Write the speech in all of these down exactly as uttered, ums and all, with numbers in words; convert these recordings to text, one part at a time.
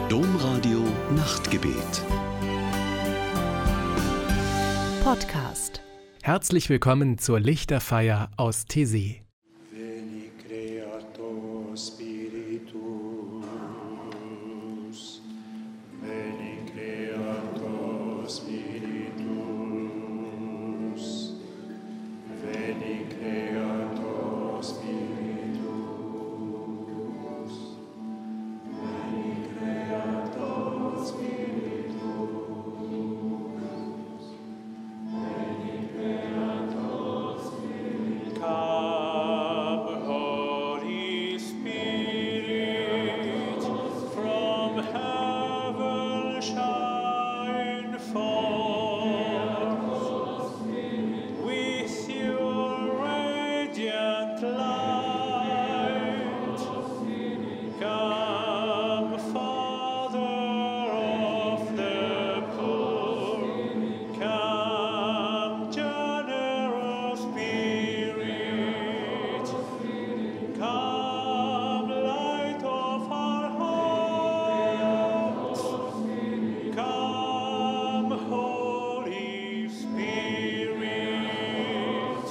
Domradio Nachtgebet. Podcast. Herzlich willkommen zur Lichterfeier aus Taizé. Veni Creator Spiritus, Veni Creator Spiritus, Veni Creator Spiritus, Veni Creator Spiritus, Veni Creator Spiritus. Come, Holy Spirit, from heaven shine forth with your radiant light. Come, Father of the poor, come, generous Spirit, come, light of our hearts, come, Holy Spirit.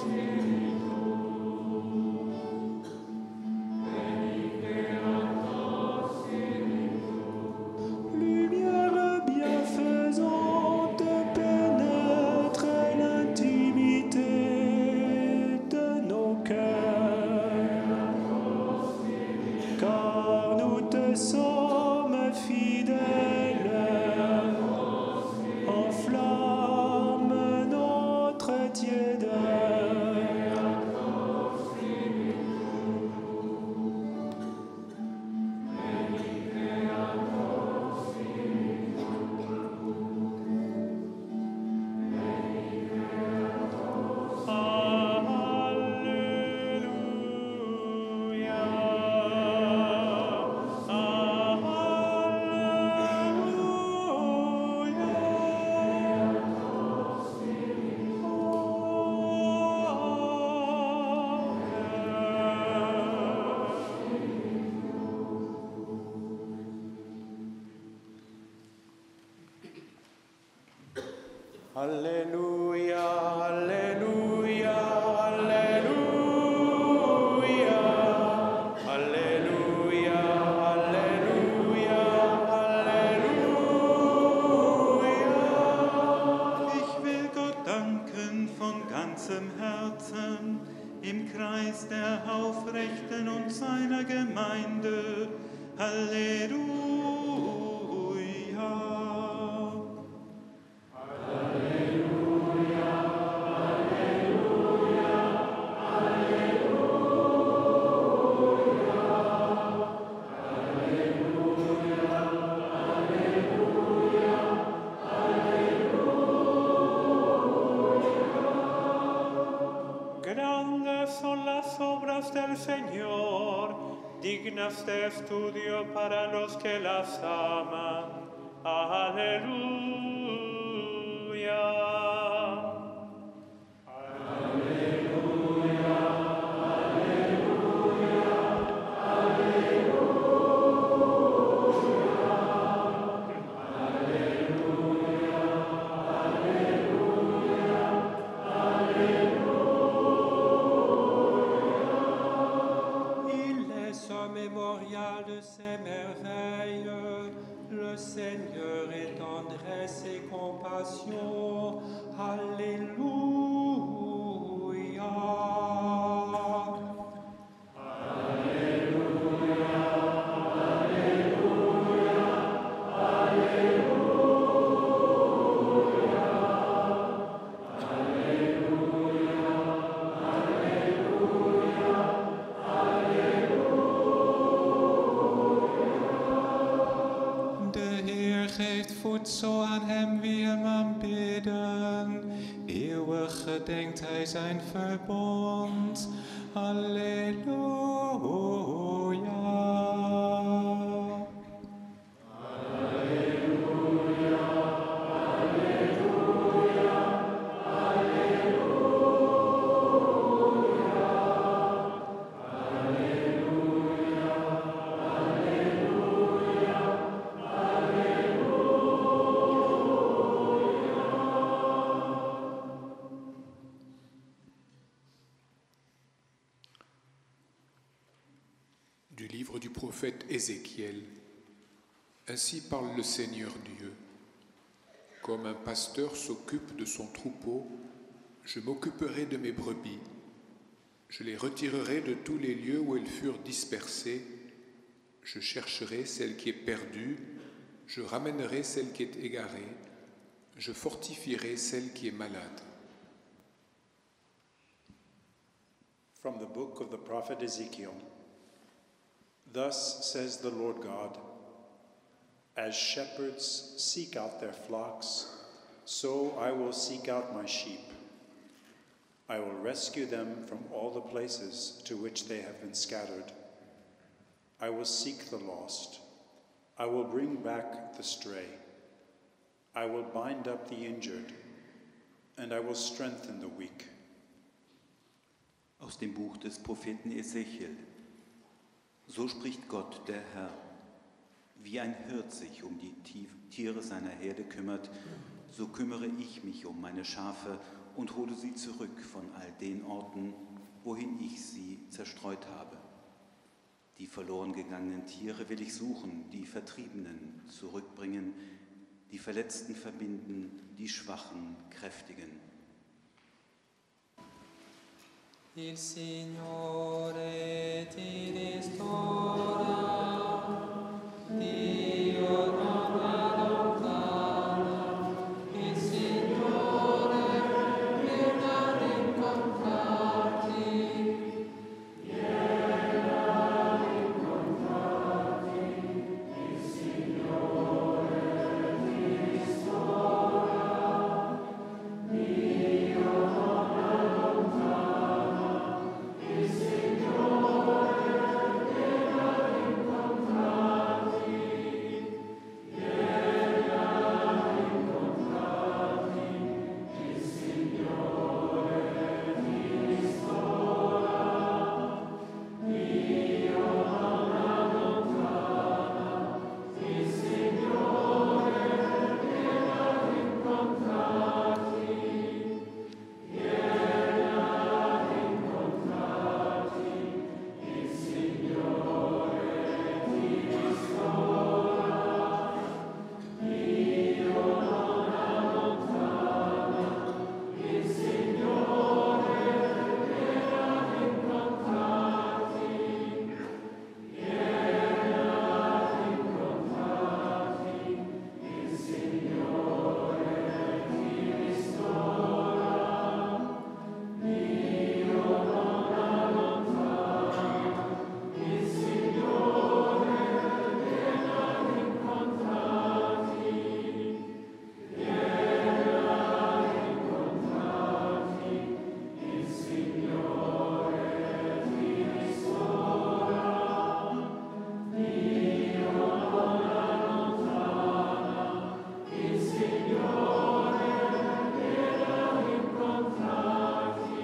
Lumière bienfaisante pénètre l'intimité de nos cœurs, car nous te sommes fidèles, enflamme notre tiédeur. Alléluia, Alléluia, Alléluia, Alléluia, Alléluia, Alléluia. Ich will Gott danken von ganzem Herzen im Kreis der Aufrechten und seiner Gemeinde. Halleluja. Grandes son las obras del Señor, dignas de estudio para los que las aman. Aleluya. Il laisse un mémorial de ses merveilles. Le Seigneur est tendresse et compassion. Alléluia. De Heer geeft voedsel aan hem wie hem aanbidden. Eeuwig gedenkt hij zijn verbond. Halleluja. Alleluia. Du livre du prophète Ézéchiel. Ainsi parle le Seigneur Dieu. Comme un pasteur s'occupe de son troupeau, je m'occuperai de mes brebis. Je les retirerai de tous les lieux où elles furent dispersées. Je chercherai celle qui est perdue. Je ramènerai celle qui est égarée. Je fortifierai celle qui est malade. From the book of the prophet Ezekiel. Thus says the Lord God, as shepherds seek out their flocks, so I will seek out my sheep. I will rescue them from all the places to which they have been scattered. I will seek the lost. I will bring back the stray. I will bind up the injured, and I will strengthen the weak. Aus dem Buch des Propheten Ezechiel. So spricht Gott, der Herr. Wie ein Hirt sich um die Tiere seiner Herde kümmert, so kümmere ich mich um meine Schafe und hole sie zurück von all den Orten, wohin ich sie zerstreut habe. Die verloren gegangenen Tiere will ich suchen, die Vertriebenen zurückbringen, die Verletzten verbinden, die Schwachen kräftigen. Il Signore ti ristora, Dio non allontana, il Signore viene ad incontrarti, viene ad incontrarti, il Signore ti ristora, Dio non allontana. Il Signore viene ad incontrarti, viene ad incontrarti, il Signore ti ristora, Dio non allontana, il Signore viene ad incontrarti, viene ad incontrarti. Il Signore ti ristora, Dio non allontana, il Signore viene ad incontrarti, viene ad incontrarti, il Signore ti ristora, Dio non allontana. Il Signore viene ad incontrarti, viene ad incontrarti, il Signore ti ristora, Dio non allontana, il Signore viene ad incontrarti,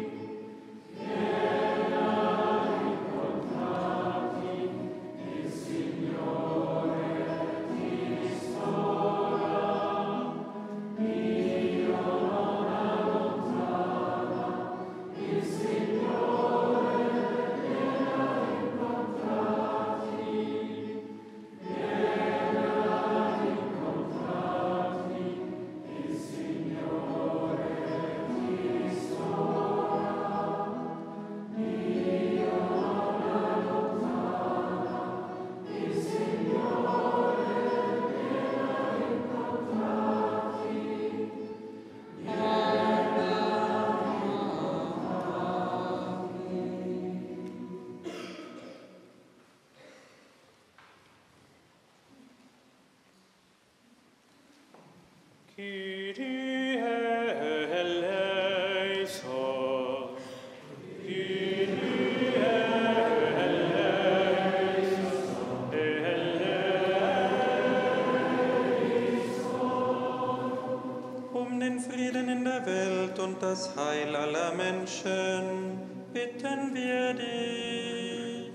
viene ad incontrarti, il Signore ti ristora, Dio non allontana, il Signore viene ad incontrarti, viene ad incontrarti, il Signore ti ristora, Dio non allontana, il Signore viene ad incontrarti, viene ad Kyrie eleison, Kyrie eleison, eleison. Um den Frieden in der Welt und das Heil aller Menschen bitten wir dich.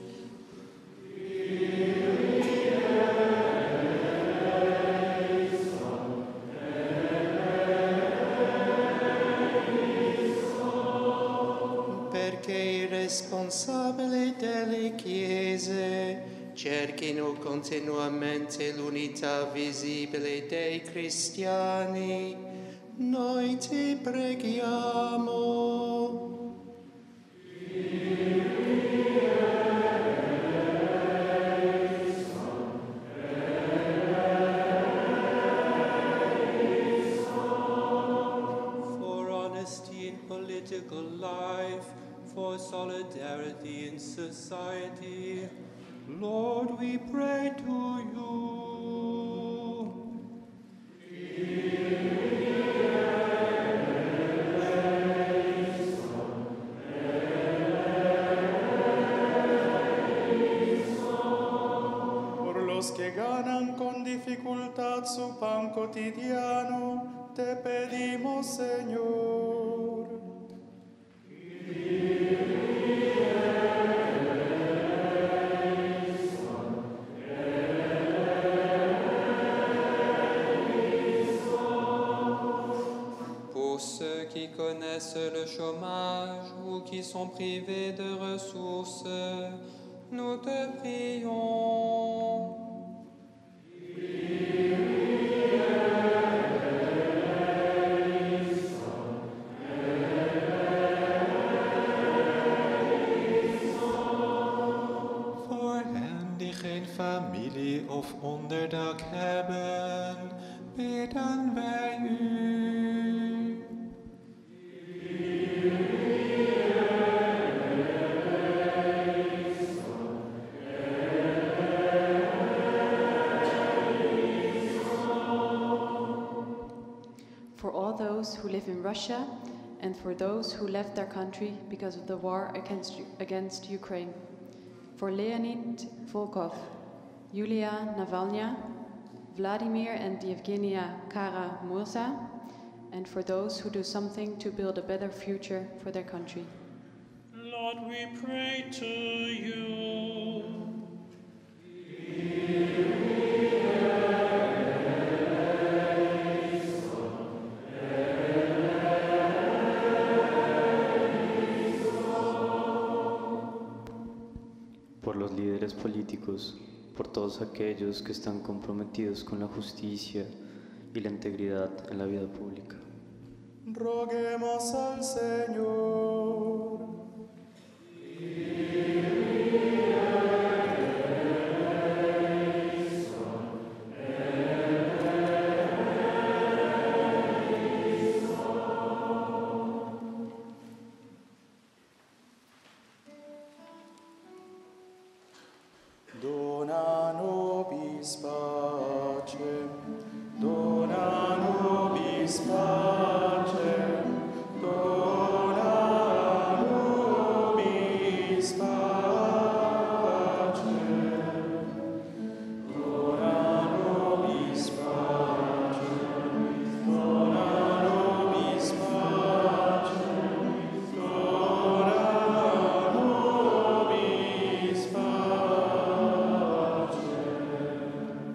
Perché i responsabili delle chiese se, cerchino continuamente l'unità visibile dei cristiani. Noi ti preghiamo. Political life, for solidarity in society, Lord, we pray to you. Por los que ganan con dificultad su pan cotidiano, te pedimos, Señor. Pour ceux qui connaissent le chômage ou qui sont privés de ressources, nous te prions. Familie of onderdak hebben, bidden wij u. For all those who live in Russia and for those who left their country because of the war against, against Ukraine. For Leonid Volkov, Yulia Navalnya, Vladimir and Yevgenia Kara-Murza, and for those who do something to build a better future for their country. Lord, we pray to you. Por los líderes políticos, por todos aquellos que están comprometidos con la justicia y la integridad en la vida pública. Roguemos al Señor. Dona nobis pacem, dona nobis pacem, dona nobis pacem, dona nobis pacem, dona nobis pacem, dona nobis pacem.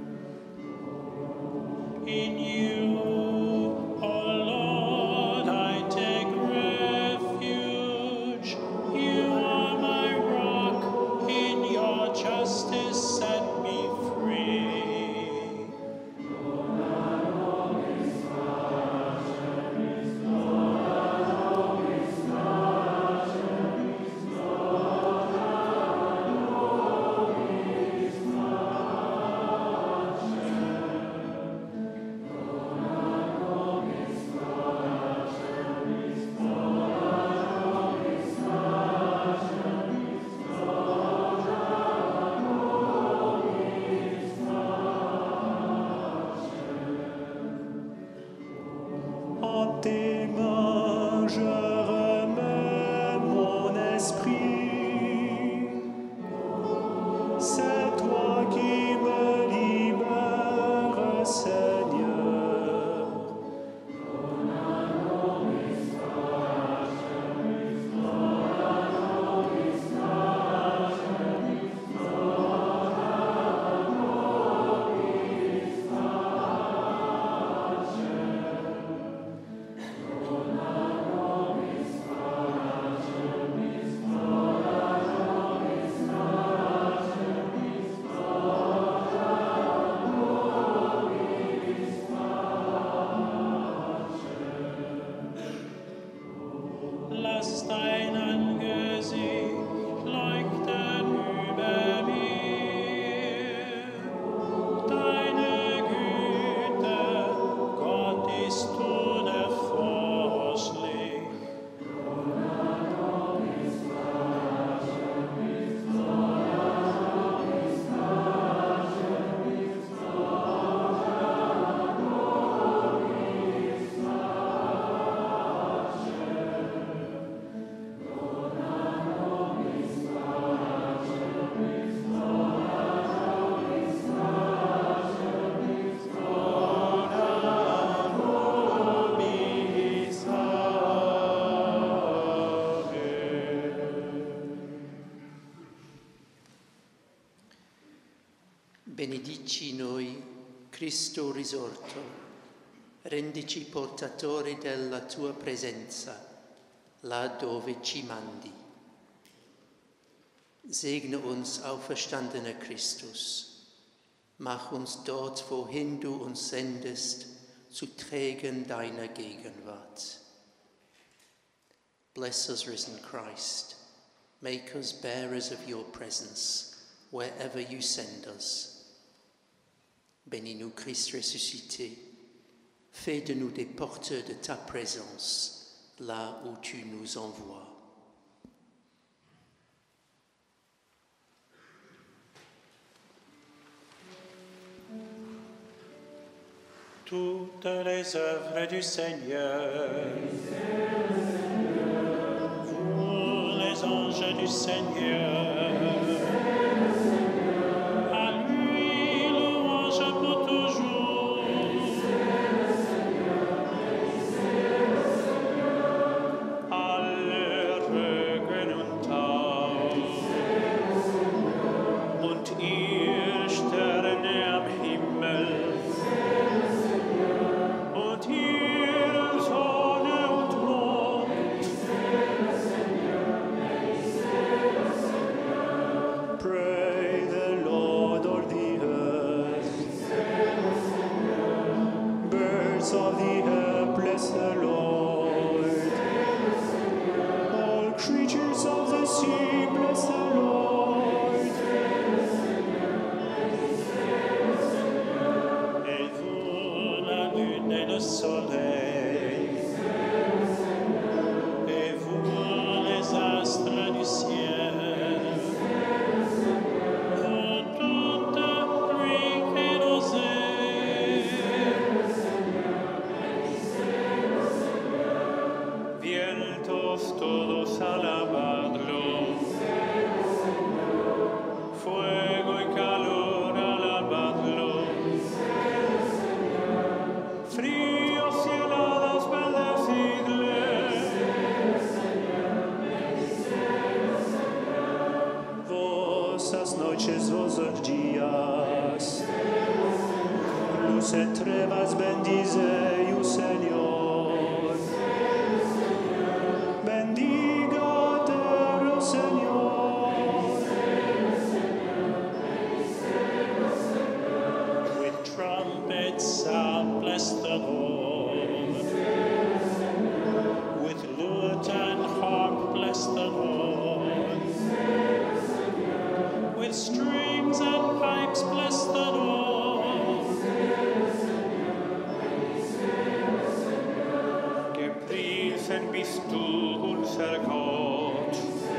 Benedici noi, Cristo risorto, rendici portatori della tua presenza, là dove ci mandi. Segne uns, auferstandener Christus, mach uns dort, wohin du uns sendest, zu Trägern deiner Gegenwart. Bless us, risen Christ, make us bearers of your presence, wherever you send us. Bénis-nous, Christ ressuscité, fais de nous des porteurs de ta présence, là où tu nous envoies. Toutes les œuvres du Seigneur, vous les anges du Seigneur, à lui louange pour toujours. Alle Rögen und Tau und ihr Sterne am Himmel, of the earth, bless the Lord. All creatures of the sea, bless the Lord. Et vous, la lune et le soleil, et vous, les astres du ciel, vous toute pluie et rosée, todos alabadlo, fuego y calor alabadlo, fríos y heladas bendecidle, vos as noches, vos os días, luz e trevas bendizei o Senhor. Sound, bless the Lord. With lute and harp, bless the Lord. With strings and pipes, bless the Lord. Gepriesen bist du, unser Gott,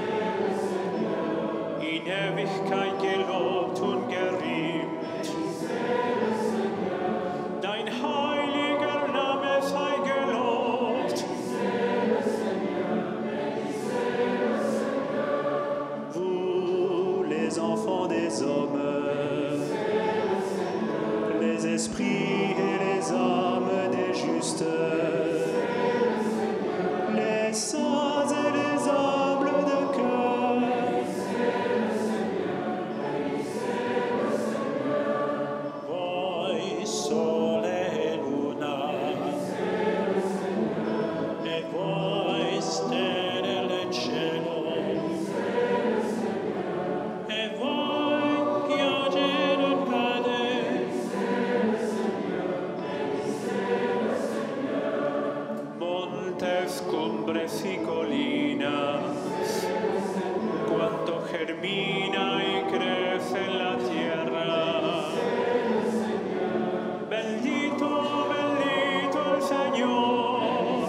in Ewigkeit gelobt und gerühmt. Les esprits et les âmes des justes, les saints et les humbles de cœur. Voi sole e luna, e voi stelle del cielo, e voi piogge non cade, montes, cumbres y colinas, cuanto germina y crece en la tierra. Bendito, bendito el Señor.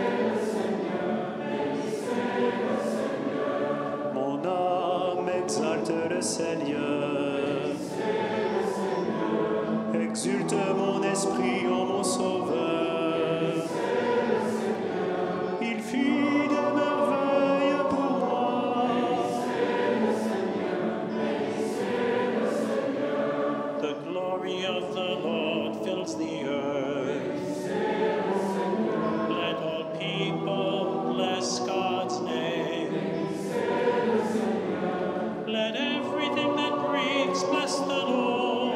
Mon âme exalte le Seigneur, exulte mon esprit en mon Sauveur. Il fit des merveilles pour moi. The glory of the Lord fills the earth. Let all people bless God's name. Let everything that breathes bless the Lord.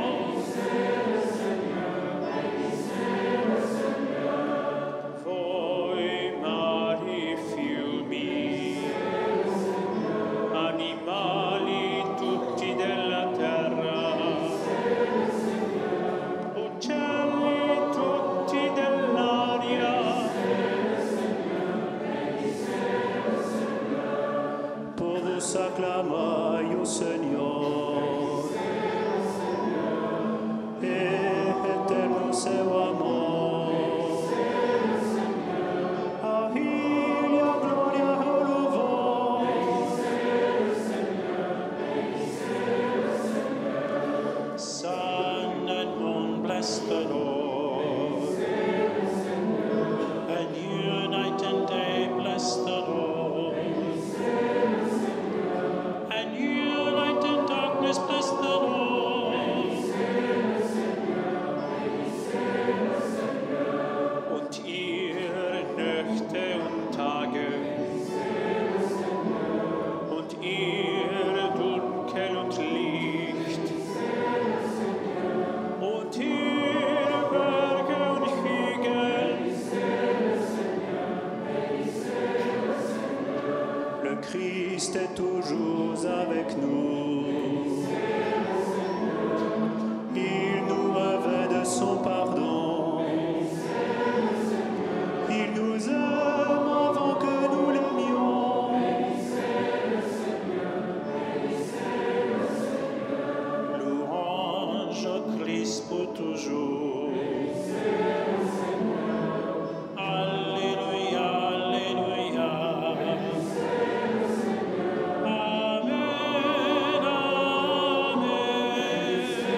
ange Christ pour toujours. Alléluia, Alléluia. Amen, Amen.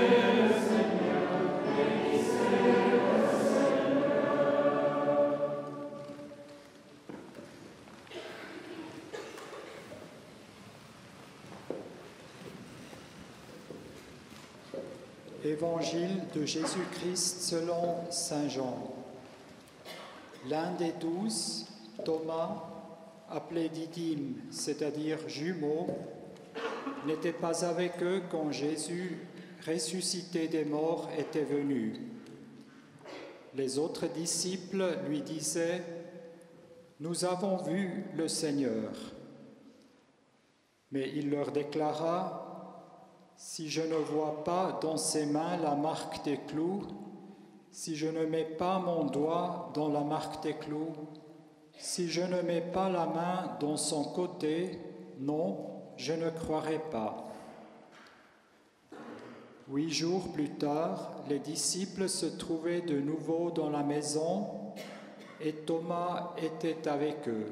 Évangile de Jésus-Christ selon saint Jean. L'un des douze, Thomas, appelé Didyme, c'est-à-dire jumeau, n'était pas avec eux quand Jésus, ressuscité des morts, était venu. Les autres disciples lui disaient « Nous avons vu le Seigneur ». Mais il leur déclara « Si je ne vois pas dans ses mains la marque des clous, si je ne mets pas mon doigt dans la marque des clous, si je ne mets pas la main dans son côté, non, je ne croirai pas. » Huit jours plus tard, les disciples se trouvaient de nouveau dans la maison et Thomas était avec eux.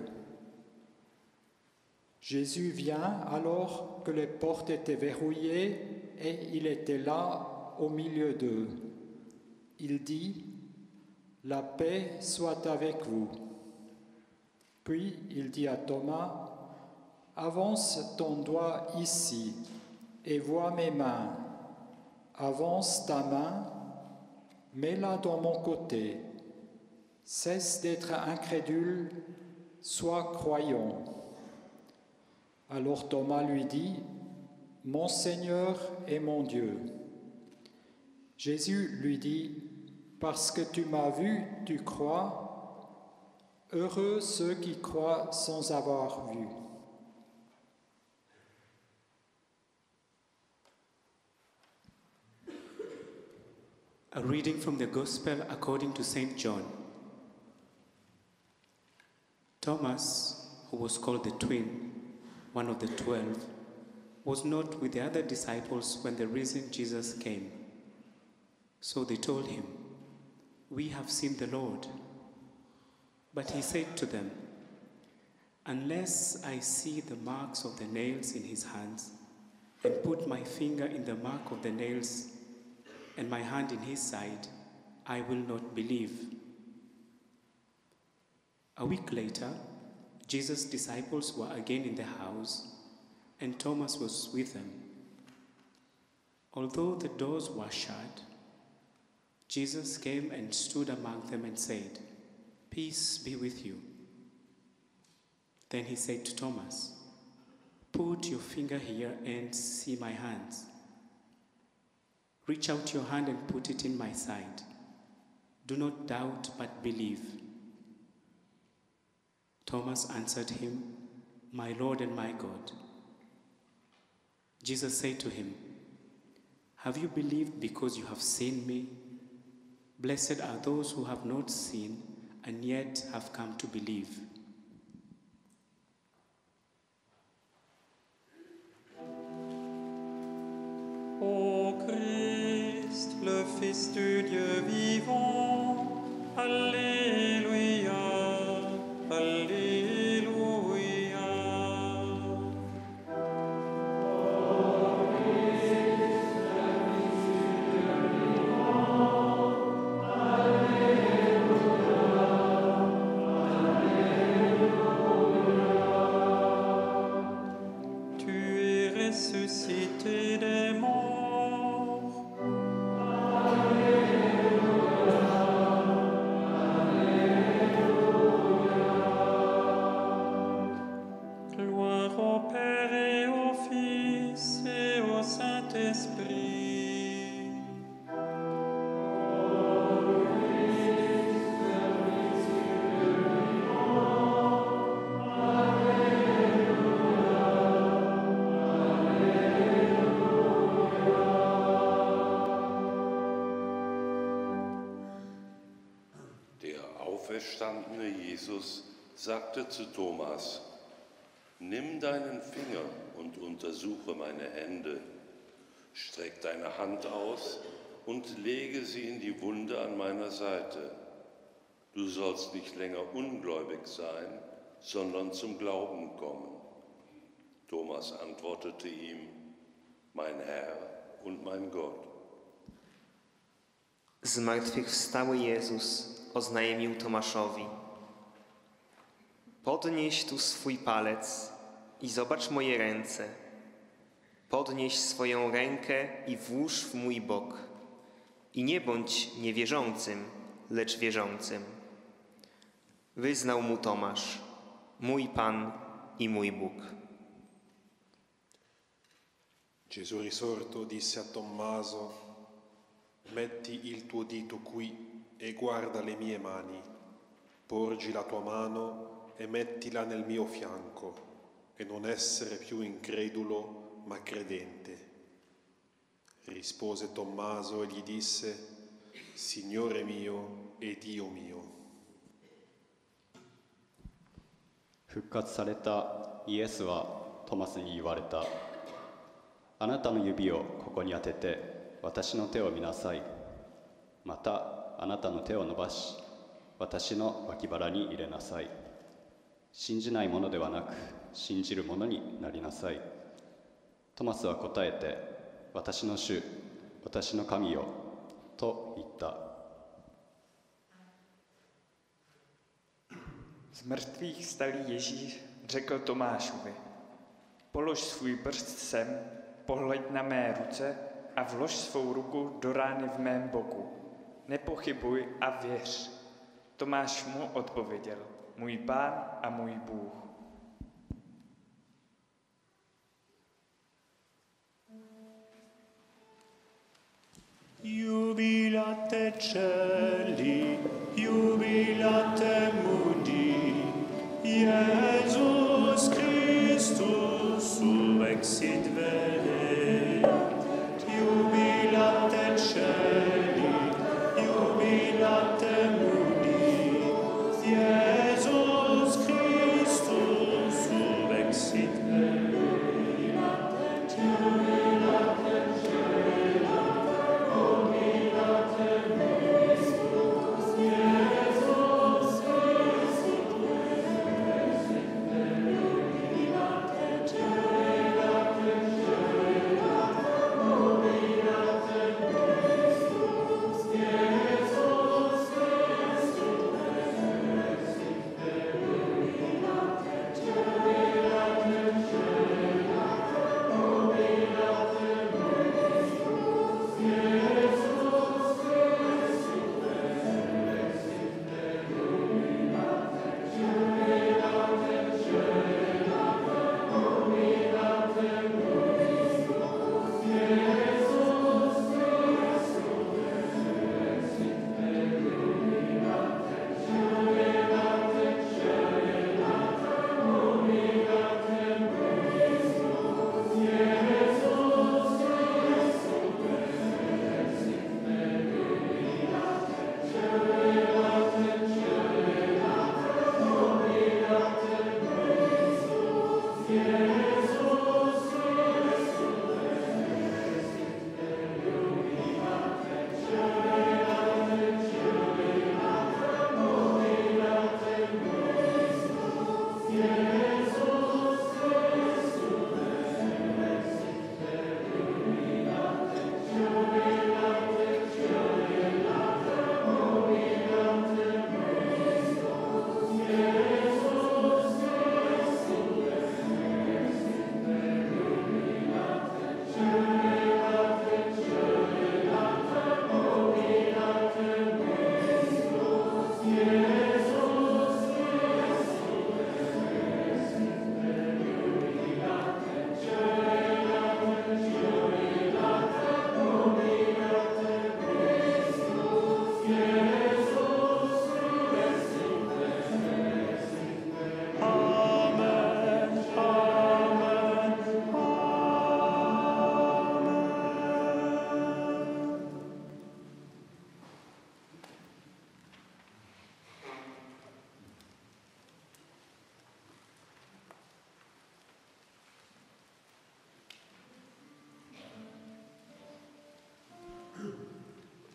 Jésus vient alors que les portes étaient verrouillées et il était là au milieu d'eux. Il dit « La paix soit avec vous ». Puis il dit à Thomas « Avance ton doigt ici et vois mes mains. Avance ta main, mets-la dans mon côté. Cesse d'être incrédule, sois croyant. » Alors Thomas lui dit « Mon Seigneur et mon Dieu ». Jésus lui dit « Parce que tu m'as vu, tu crois. Heureux ceux qui croient sans avoir vu. » A reading from the Gospel according to Saint John. Thomas, who was called the twin, one of the twelve, was not with the other disciples when the risen Jesus came. So they told him, "We have seen the Lord." But he said to them, "Unless I see the marks of the nails in his hands, and put my finger in the mark of the nails, and my hand in his side, I will not believe." A week later, Jesus' disciples were again in the house, and Thomas was with them. Although the doors were shut, Jesus came and stood among them and said, "Peace be with you." Then he said to Thomas, "Put your finger here and see my hands. Reach out your hand and put it in my side. Do not doubt, but believe." Thomas answered him, "My Lord and my God." Jesus said to him, "Have you believed because you have seen me? Blessed are those who have not seen and yet have come to believe." Ô Christ, le Fils du Dieu vivant, Alléluia, Alléluia. ressuscité des morts. Gloire au Père et au Fils et au Saint-Esprit. Auferstandene Jesus sagte zu Thomas: Nimm deinen Finger und untersuche meine Hände. Streck deine Hand aus und lege sie in die Wunde an meiner Seite. Du sollst nicht länger ungläubig sein, sondern zum Glauben kommen. Thomas antwortete ihm, mein Herr und mein Gott. Zmartwychwstały Jezus oznajmił Tomaszowi: podnieś tu swój palec i zobacz moje ręce. Podnieś swoją rękę i włóż w mój bok. I nie bądź niewierzącym, lecz wierzącym. Wyznał mu Tomasz: mój Pan i mój Bóg. Gesù risorto disse a Tommaso: metti il tuo dito qui e guarda le mie mani, porgi la tua mano e mettila nel mio fianco, e non essere più incredulo ma credente. Rispose Tommaso e gli disse: Signore mio e Dio mio. 復活されたイエスはトマスに言われた。あなたの指をここに当てて私の手を見なさい。またあなたの手を伸ばし私の脇腹に入れなさい。信じないものではなく信じるものになりなさい。トマスは答えて、私の主、私の神よ、と言った。 Z mrtvých vstalý Ježíš řekl Tomášovi: polož svůj prst sem, pohleď na mé ruce a vlož svou ruku do rány v mém boku. Nepochybuj a věř. Tomáš mu odpověděl: můj Pán a můj Bůh. Jubilate cieli, jubilate mudi, Jesus Christus subexit vere. Jubilate cieli, jubilate mudi, Jesus Christus subexit vere. Jubilate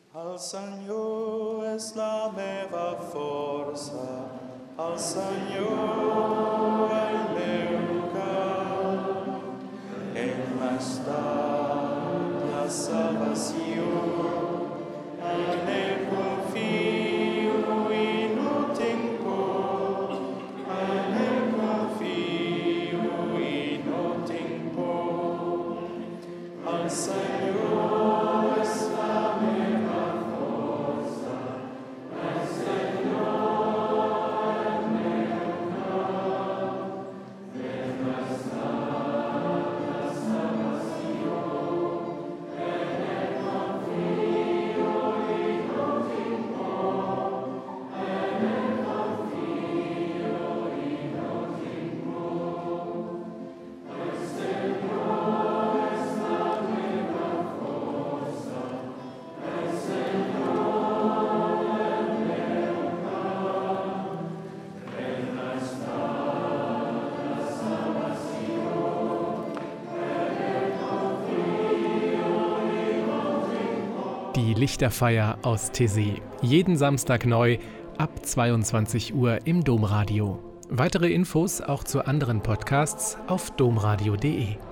Al Signore es la meva forza, al Signore il meu cal, el m'està la salvació, en el confio y no tengo, en el confio y no tengo, al Signore es la meva forza, al Signore il meu cal, el m'està la salvació, en el confio y no tengo, en el confio y no tengo, al Signore es la meva forza, al Signore il meu cal, el m'està la salvació, en el confio y no tengo. Die Lichterfeier aus Taizé. Jeden Samstag neu ab zweiundzwanzig Uhr im Domradio. Weitere Infos auch zu anderen Podcasts auf domradio punkt de.